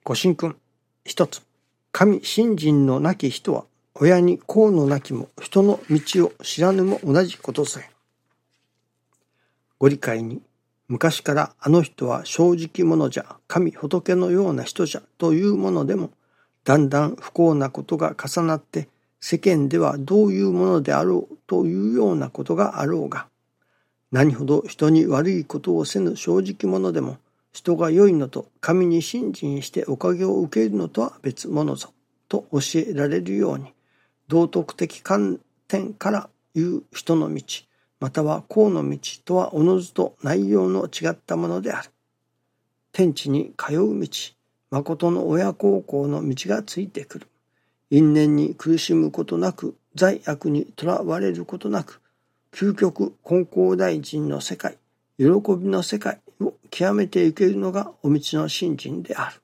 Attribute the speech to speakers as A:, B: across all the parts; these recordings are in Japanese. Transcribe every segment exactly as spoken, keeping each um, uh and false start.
A: ご神君。一つ、神信心のなき人は、親に子のなきも人の道を知らぬも同じことぞえ。ご理解に、昔からあの人は正直者じゃ、神仏のような人じゃというものでも、だんだん不幸なことが重なって、世間ではどういうものであろうというようなことがあろうが、何ほど人に悪いことをせぬ正直者でも、人が良いのと神に信心しておかげを受けるのとは別物ぞ、と教えられるように、道徳的観点から言う人の道、または公の道とはおのずと内容の違ったものである。天地に通う道、誠の親孝行の道がついてくる。因縁に苦しむことなく、罪悪にとらわれることなく、究極金光大臣の世界、喜びの世界を極めていけるのがお道の信心である。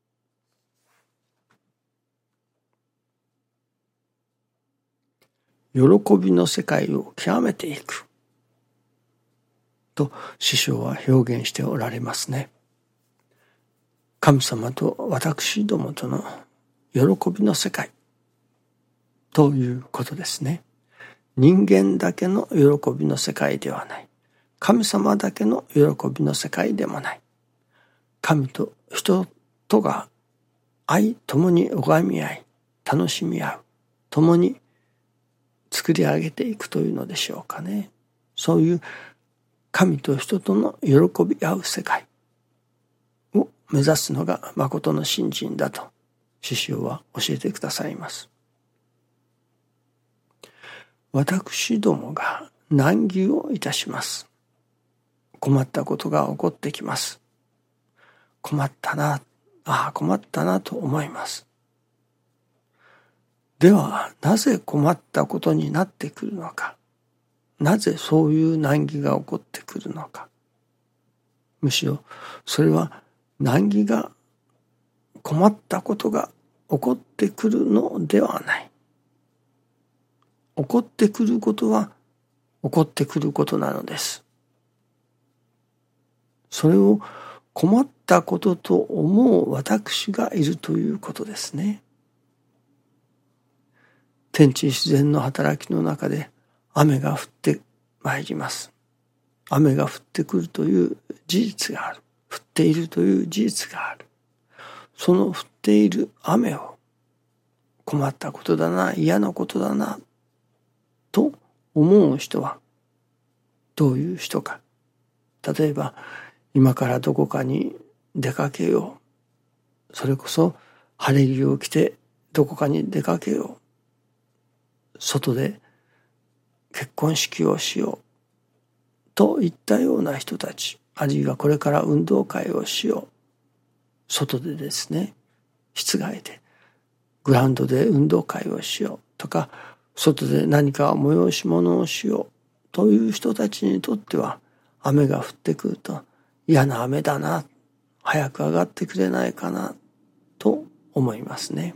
A: 喜びの世界を極めていくと師匠は表現しておられますね。神様と私どもとの喜びの世界ということですね。人間だけの喜びの世界ではない。神様だけの喜びの世界でもない。神と人とが愛共に拝み合い、楽しみ合う、共に作り上げていくというのでしょうかね。そういう神と人との喜び合う世界を目指すのが誠の信心だと師匠は教えてくださいます。私どもが難儀をいたします。困ったことが起こってきます。困ったな、ああ困ったなと思います。ではなぜ困ったことになってくるのか。なぜそういう難儀が起こってくるのか。むしろそれは難儀が困ったことが起こってくるのではない。起こってくることは起こってくることなのです。それを困ったことと思う私がいるということですね。天地自然の働きの中で雨が降ってまいります。雨が降ってくるという事実がある。降っているという事実がある。その降っている雨を困ったことだな、嫌なことだなと思う人はどういう人か。例えば今からどこかに出かけよう。それこそ晴れ着を着てどこかに出かけよう。外で結婚式をしよう。といったような人たち、あるいはこれから運動会をしよう。外でですね、室外で、グラウンドで運動会をしようとか、外で何か催し物をしようという人たちにとっては、雨が降ってくると嫌な雨だな、早く上がってくれないかなと思いますね。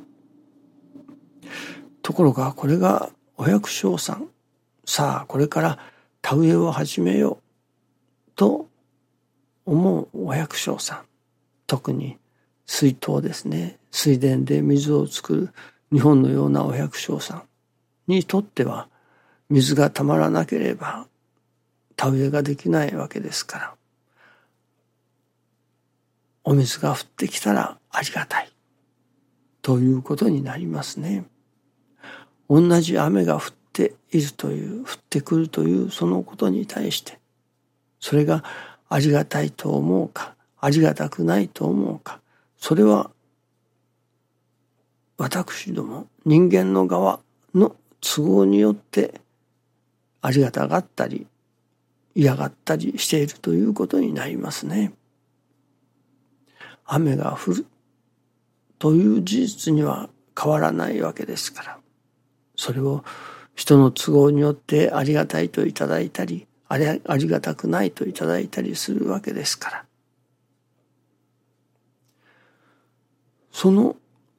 A: ところがこれがお百姓さん、さあこれから田植えを始めようと思うお百姓さん、特に水筒ですね、水田で水を作る日本のようなお百姓さんにとっては、水がたまらなければ田植えができないわけですから、お水が降ってきたらありがたいということになりますね。同じ雨が降っているという、降ってくるというそのことに対して、それがありがたいと思うか、ありがたくないと思うか、それは私ども人間の側の都合によってありがたがったり嫌がったりしているということになりますね。雨が降るという事実には変わらないわけですから、それを人の都合によってありがたいといただいたり、あり、ありがたくないといただいたりするわけですから、その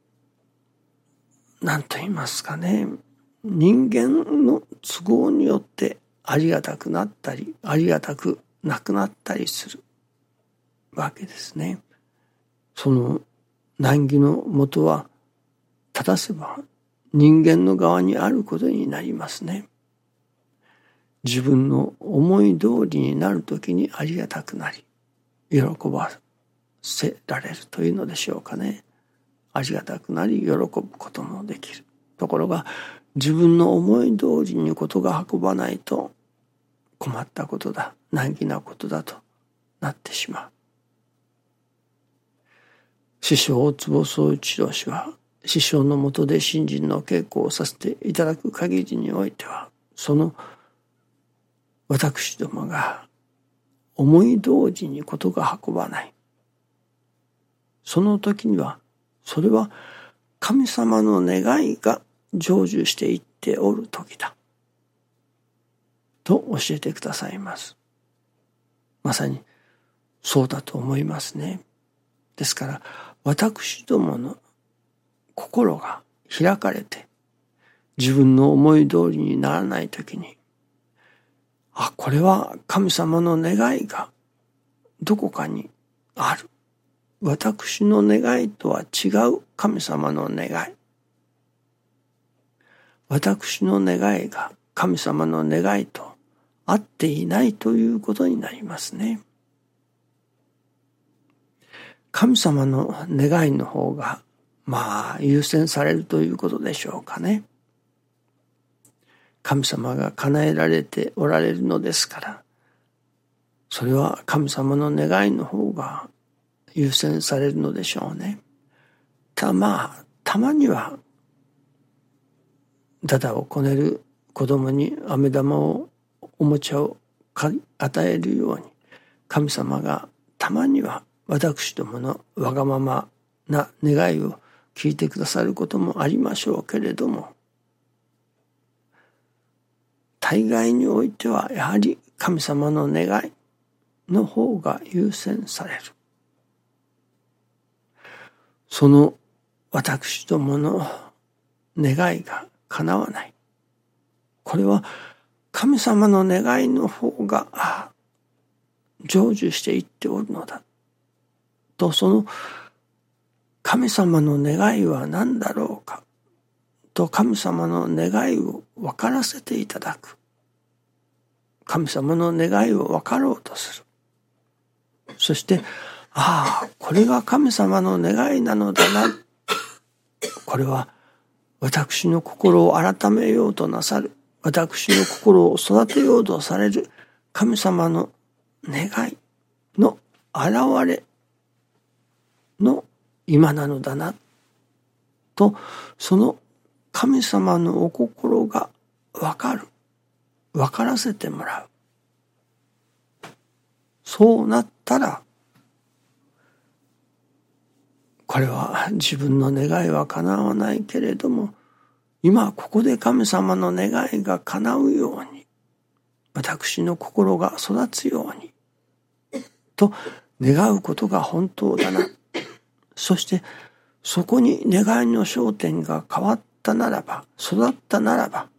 A: 何と言いますかね、人間の都合によってありがたくなったりありがたくなくなったりするわけですね。その難儀のもとは正せば人間の側にあることになりますね。自分の思い通りになるときにありがたくなり、喜ばせられるというのでしょうかね。ありがたくなり喜ぶこともできる。ところが自分の思い通りにことが運ばないと困ったことだ、難儀なことだとなってしまう。師匠大坪宗一郎氏は師匠の下で信心の稽古をさせていただく限りにおいては、その私どもが思い通りにことが運ばない。その時には、それは神様の願いが成就していっておる時だ。と教えてくださいます。まさにそうだと思いますね。ですから、私どもの心が開かれて、自分の思い通りにならない時に、あ、これは神様の願いがどこかにある。私の願いとは違う神様の願い。私の願いが神様の願いと合っていないということになりますね。神様の願いの方が、まあ、優先されるということでしょうかね。神様が叶えられておられるのですから、それは神様の願いの方が優先されるのでしょうね。ただまあ、たまには、だだをこねる子供に飴玉を、おもちゃを与えるように、神様がたまには私どものわがままな願いを聞いてくださることもありましょうけれども、大概においてはやはり神様の願いの方が優先される。その私どもの願いが叶わない。これは神様の願いの方が成就していっておるのだ。と、その神様の願いは何だろうか。と神様の願いを分からせていただく。神様の願いを分かろうとする。そして、ああ、これが神様の願いなのだな。これは私の心を改めようとなさる。私の心を育てようとされる神様の願いの現れの今なのだな。と、その神様のお心が分かる。分からせてもらう。そうなったら、これは自分の願いは叶わないけれども、今ここで神様の願いが叶うように、私の心が育つように、と願うことが本当だな。そしてそこに願いの焦点が変わったならば、育ったならば、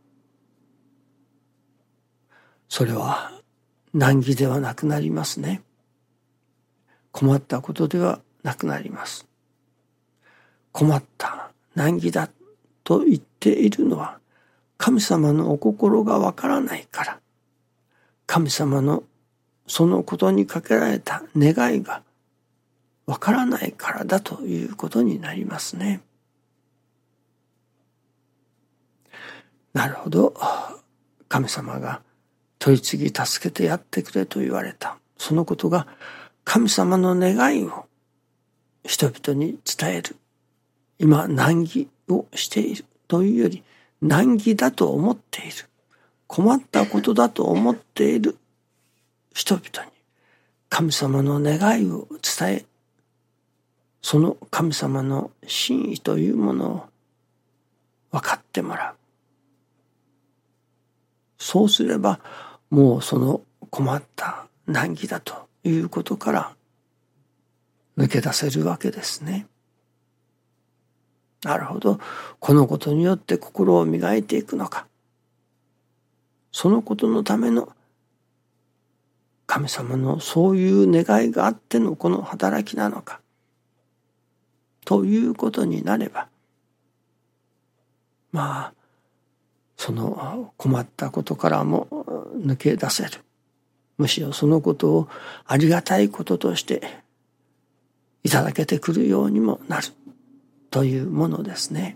A: それは難儀ではなくなりますね。困ったことではなくなります。困った難儀だと言っているのは、神様のお心がわからないから、神様のそのことにかけられた願いがわからないからだということになりますね。なるほど。神様が取り次ぎ助けてやってくれと言われた。そのことが神様の願いを人々に伝える。今難儀をしているというより、難儀だと思っている。困ったことだと思っている人々に神様の願いを伝え、その神様の真意というものを分かってもらう。そうすれば、もうその困った難儀だということから抜け出せるわけですね。なるほど。このことによって心を磨いていくのか。そのことのための神様のそういう願いがあってのこの働きなのか。 ということになれば、まあその困ったことからも抜け出せる。むしろそのことをありがたいこととしていただけてくるようにもなるというものですね。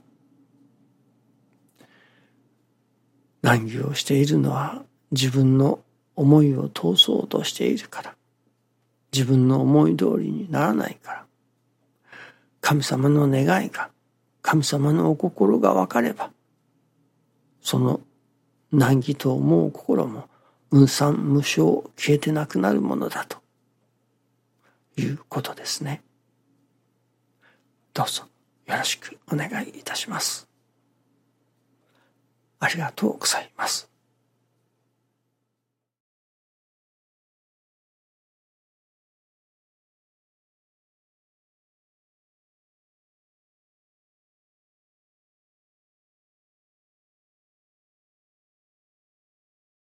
A: 難儀をしているのは自分の思いを通そうとしているから、自分の思い通りにならないから、神様の願いが、神様のお心が分かれば、その難儀と思う心も雲散無償消えてなくなるものだということですね。どうぞよろしくお願いいたします。ありがとうございます。